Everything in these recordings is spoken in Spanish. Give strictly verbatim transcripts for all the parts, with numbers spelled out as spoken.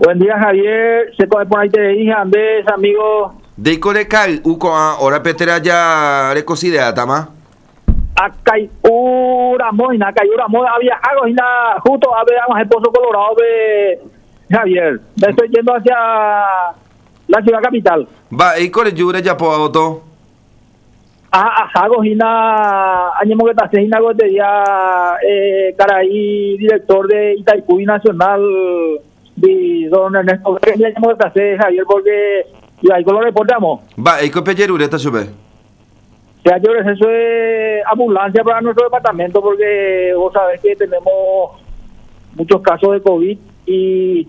Buen día, Javier. Se puede por ahí te dije, Andrés, amigo. De Corecal, uco ahora petera ya recosidea, tama. Acá hay una moina, acá hay una moina. Había algo y nada, justo habíamos el Pozo Colorado de Javier. Me estoy yendo hacia la ciudad capital. Va, y core yure ya po auto. Ah, algo y nada, año que está haciendo algo de día, eh, Caraí, director de Itaipú Nacional. De don Ernesto que está haciendo Javier porque y ahí con lo reportamos. Va, y cope yerure está sube. Ya, yo eso es ambulancia para nuestro departamento porque vos sabés que tenemos muchos casos de COVID y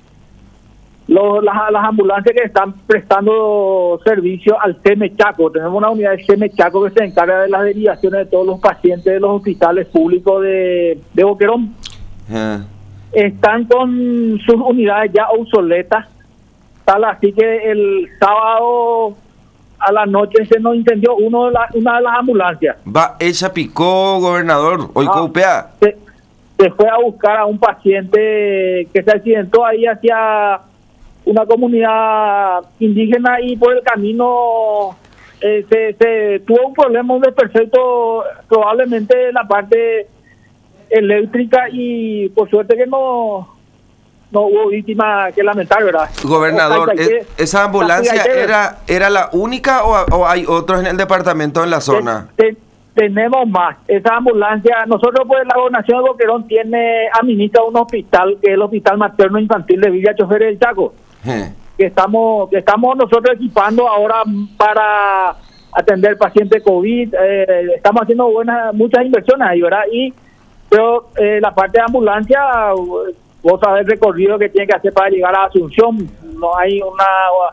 los, las, las ambulancias que están prestando servicio al C E M Chaco. Tenemos una unidad del C E M Chaco que se encarga de las derivaciones de todos los pacientes de los hospitales públicos de, de Boquerón. Eh. Están con sus unidades ya obsoletas, tal así que el sábado a la noche se nos incendió uno de la, una de las ambulancias. Va, ella picó, gobernador, hoy ah, coupea. Se, se fue a buscar a un paciente que se accidentó ahí hacia una comunidad indígena y por el camino eh, se, se tuvo un problema, un desperfecto, probablemente la parte eléctrica y por suerte que no no hubo víctima que lamentar, ¿verdad? Gobernador, es, ¿esa ambulancia era era la única o, o hay otros en el departamento en la zona? Te, te, tenemos más. Esa ambulancia, nosotros pues la gobernación de Boquerón tiene, administra un hospital que es el Hospital Materno Infantil de Villa Choferes del Chaco, Eh. que estamos que estamos nosotros equipando ahora para atender pacientes COVID. Eh, estamos haciendo buenas muchas inversiones ahí, ¿verdad? Y pero eh, la parte de ambulancia, vos sabés el recorrido que tiene que hacer para llegar a Asunción. No hay una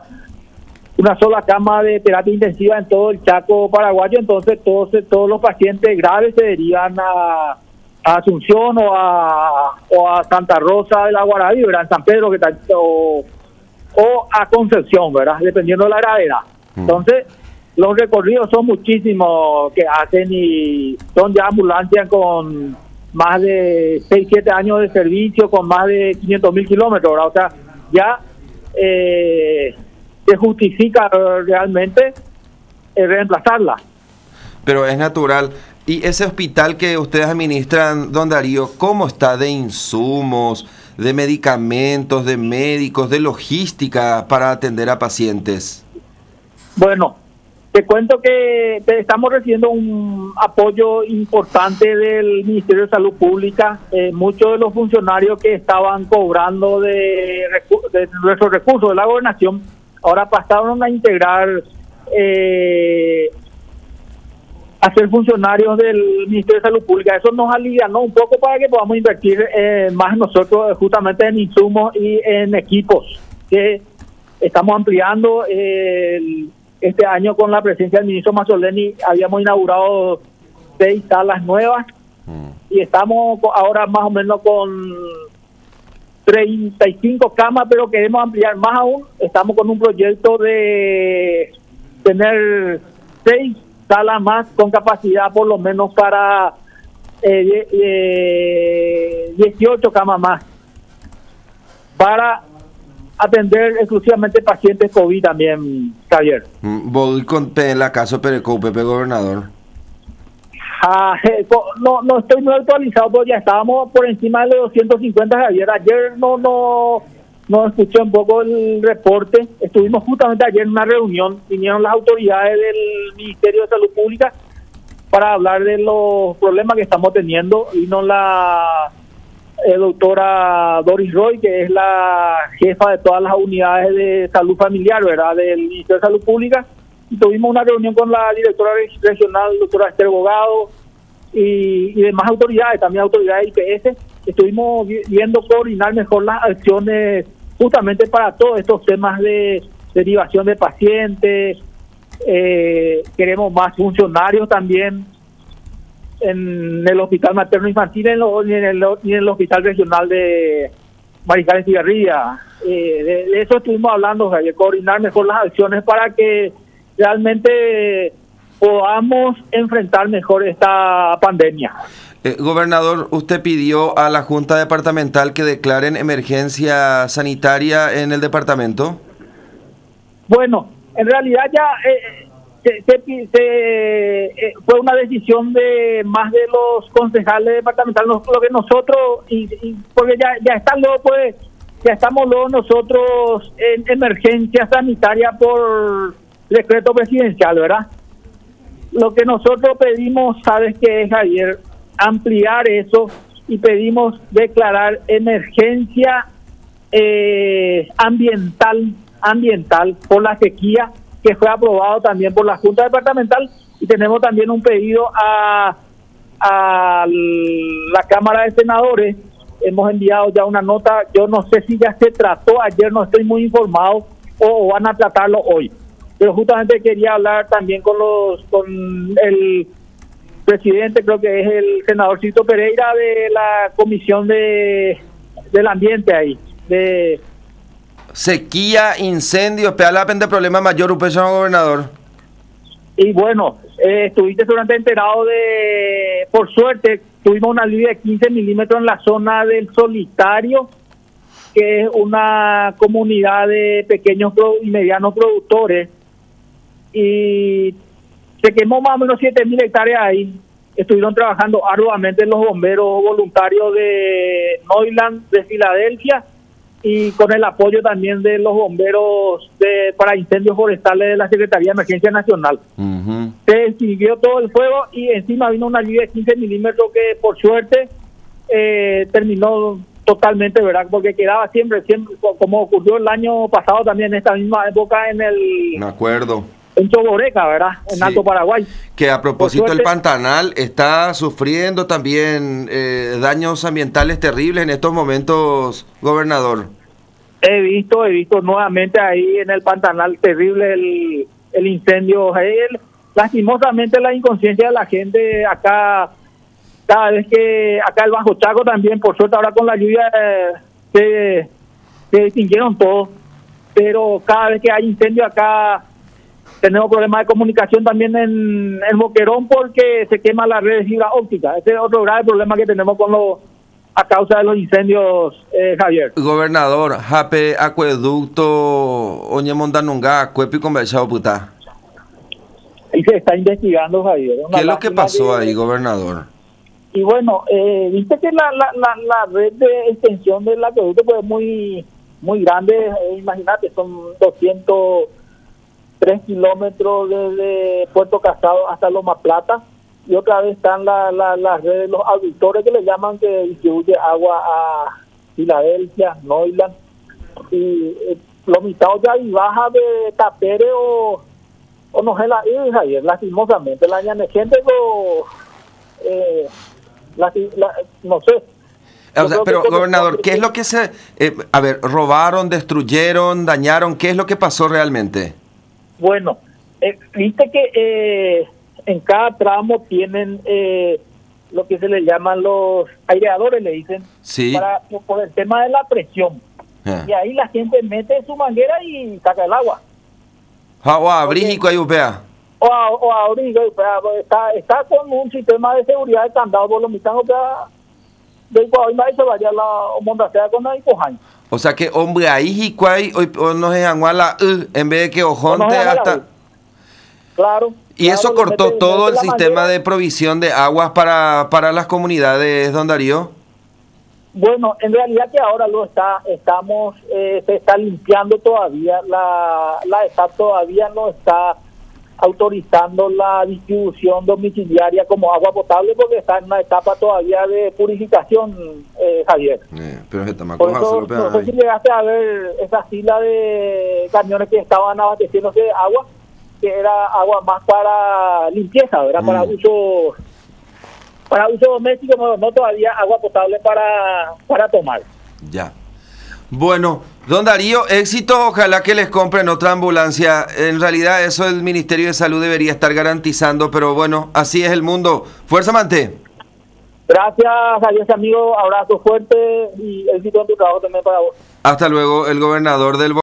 una sola cama de terapia intensiva en todo el Chaco paraguayo, entonces todos todos los pacientes graves se derivan a, a Asunción o a, o a Santa Rosa de la Guaraví, ¿verdad? En San Pedro que está, o, o a Concepción, ¿verdad? Dependiendo de la gravedad. Entonces, los recorridos son muchísimos que hacen y son ya ambulancias con más de seis, siete años de servicio, con más de quinientos mil kilómetros, ¿verdad? O sea, ya eh, se justifica realmente eh, reemplazarla. Pero es natural. ¿Y ese hospital que ustedes administran, don Darío, cómo está de insumos, de medicamentos, de médicos, de logística para atender a pacientes? Bueno, te cuento que estamos recibiendo un apoyo importante del Ministerio de Salud Pública. Eh, muchos de los funcionarios que estaban cobrando de, de nuestros recursos de la gobernación, ahora pasaron a integrar, eh, a ser funcionarios del Ministerio de Salud Pública. Eso nos alivianó un poco para que podamos invertir eh, más nosotros justamente en insumos y en equipos, que estamos ampliando eh, el este año con la presencia del ministro Mazzoleni. Habíamos inaugurado seis salas nuevas mm. y estamos ahora más o menos con treinta y cinco camas, pero queremos ampliar más aún. Estamos con un proyecto de tener seis salas más con capacidad por lo menos para eh, eh, dieciocho camas más para atender exclusivamente pacientes COVID también, Javier. Voy con la caso Pereco, Pepe Gobernador. Ah, no, no estoy muy actualizado, pero ya estábamos por encima de los doscientos cincuenta, Javier. Ayer no, no, no escuché un poco el reporte. Estuvimos justamente ayer en una reunión, vinieron las autoridades del Ministerio de Salud Pública para hablar de los problemas que estamos teniendo. Vino la Eh, doctora Doris Roy, que es la jefa de todas las unidades de salud familiar, ¿verdad?, del Ministerio de Salud Pública, y tuvimos una reunión con la directora regional, doctora Esther Bogado, y, y demás autoridades, también autoridades I P S. Estuvimos viendo coordinar mejor las acciones justamente para todos estos temas de derivación de pacientes. Eh, queremos más funcionarios también en el Hospital Materno Infantil y en el, y en el Hospital Regional de Mariscal Estigarribia. Eh, de, de eso estuvimos hablando, de coordinar mejor las acciones para que realmente podamos enfrentar mejor esta pandemia. Eh, gobernador, usted pidió a la Junta Departamental que declaren emergencia sanitaria en el departamento. Bueno, en realidad ya eh, se, se, se, eh, fue una decisión de más de los concejales departamentales, lo que nosotros, y, y porque ya, ya están luego, pues, ya estamos luego nosotros en emergencia sanitaria por decreto presidencial, ¿verdad? Lo que nosotros pedimos, ¿sabes qué es, Javier? Ampliar eso y pedimos declarar emergencia eh, ambiental ambiental por la sequía, que fue aprobado también por la Junta Departamental, y tenemos también un pedido a, a la Cámara de Senadores. Hemos enviado ya una nota, yo no sé si ya se trató ayer, no estoy muy informado, o, o van a tratarlo hoy, pero justamente quería hablar también con los con el presidente, creo que es el senador Cito Pereira, de la Comisión de del Ambiente ahí, de sequía, incendios, de problema mayor, usted, señor gobernador. Y bueno, eh, estuviste durante enterado de, por suerte, tuvimos una lluvia de quince milímetros en la zona del Solitario, que es una comunidad de pequeños y medianos productores, y se quemó más o menos siete mil hectáreas ahí. Estuvieron trabajando arduamente los bomberos voluntarios de Neuland, de Filadelfia, y con el apoyo también de los bomberos de, para incendios forestales de la Secretaría de Emergencia Nacional. Uh-huh. Se extinguió todo el fuego y encima vino una lluvia de quince milímetros que por suerte eh, terminó totalmente, ¿verdad? Porque quedaba siempre, siempre, como ocurrió el año pasado también en esta misma época en el... Me acuerdo. En Choboreca, ¿verdad? En sí. Alto Paraguay. Que a propósito suerte, el Pantanal está sufriendo también eh, daños ambientales terribles en estos momentos, gobernador. He visto, he visto nuevamente ahí en el Pantanal terrible el, el incendio. El, lastimosamente la inconsciencia de la gente acá, cada vez que acá el Bajo Chaco también, por suerte ahora con la lluvia eh, se, se extinguieron todos, pero cada vez que hay incendio acá tenemos problemas de comunicación también en el Boquerón porque se quema la red de fibra óptica. Ese es otro grave problema que tenemos con los a causa de los incendios, eh, Javier. Gobernador, Jape Acueducto, Oñe Mondanunga, Cuepi Conversado Puta. Ahí se está investigando, Javier. ¿Qué es lo que pasó de... ahí, gobernador? Y bueno, eh, viste que la, la, la, la red de extensión del acueducto pues, es muy, muy grande. Eh, imagínate, son doscientos tres kilómetros desde Puerto Casado hasta Loma Plata, y otra vez están las la, la redes, los auditores que le llaman, que distribuye agua a Filadelfia, Neuland, y eh, los mitad ya y baja de Tapere o, o no sé la hija, y lastimosamente la gente lo, eh, la, la, no sé. O sea, pero gobernador, ¿qué es lo que se, eh, a ver, robaron, destruyeron, dañaron? ¿Qué es lo que pasó realmente? Bueno, eh, viste que eh, en cada tramo tienen eh, lo que se le llaman los aireadores, le dicen, sí. para por el tema de la presión. Ah. Y ahí la gente mete su manguera y saca el agua. Agua, abrigo y upea. O, o abrigo y upea. Está, está con un sistema de seguridad de candado por lo mismo, de igual y se vaya la mondacea con la hipojaña. O sea que hombre ahí y cuay o no se la uh, en vez de que ojonte no hasta. Claro. Y claro, eso cortó mete, todo mete el sistema manguera. De provisión de aguas para para las comunidades, don Darío. Bueno, en realidad que ahora lo está, estamos, eh, se está limpiando todavía, la la E T A P todavía no está autorizando la distribución domiciliaria como agua potable porque está en una etapa todavía de purificación, eh, Javier. Eh, pero se toma Por eso, no sé si llegaste a ver esa fila de camiones que estaban abasteciéndose de agua, que era agua más para limpieza, ¿verdad? Mm. Para uso para uso doméstico, no, no todavía agua potable para, para tomar. Ya. Bueno, don Darío, éxito, ojalá que les compren otra ambulancia. En realidad eso el Ministerio de Salud debería estar garantizando, pero bueno, así es el mundo. Fuerza, Mante. Gracias, adiós amigo, abrazo fuerte y éxito en tu trabajo también para vos. Hasta luego, el gobernador del